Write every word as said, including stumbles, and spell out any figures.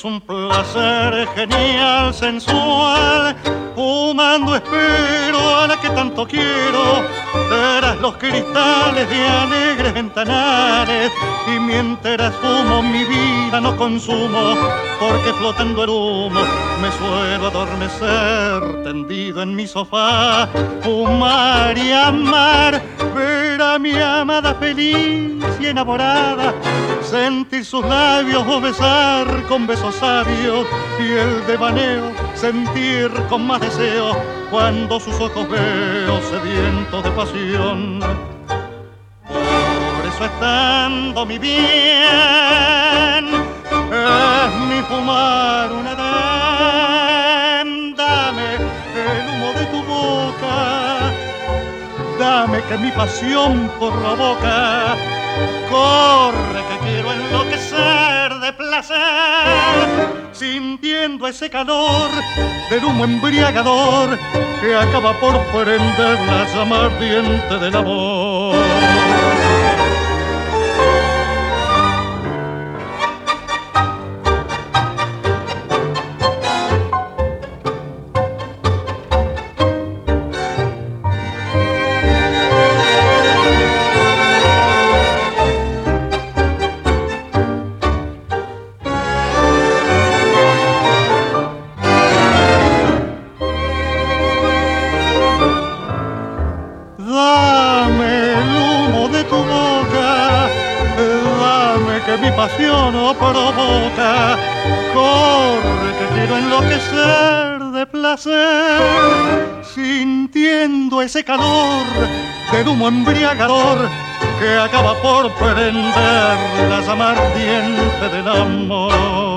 es un placer genial, sensual. Fumando espero a la que tanto quiero, tras los cristales de alegres ventanales. Y mientras fumo mi vida no consumo, porque flotando el humo me suelo adormecer. Tendido en mi sofá, fumar y amar, ver a mi amada feliz y enamorada, sentir sus labios o besar con besos sabios, y el devaneo sentir con más deseo cuando sus ojos veo sedientos de pasión. Por eso estando mi bien, es mi fumar un edén. Dame el humo de tu boca, dame que mi pasión provoca. Corre que quiero enloquecer de placer, sintiendo ese calor del humo embriagador que acaba por prender la llama ardiente del amor. Provoca, corre que quiero enloquecer de placer, sintiendo ese calor del humo embriagador que acaba por prender la llama ardiente del amor.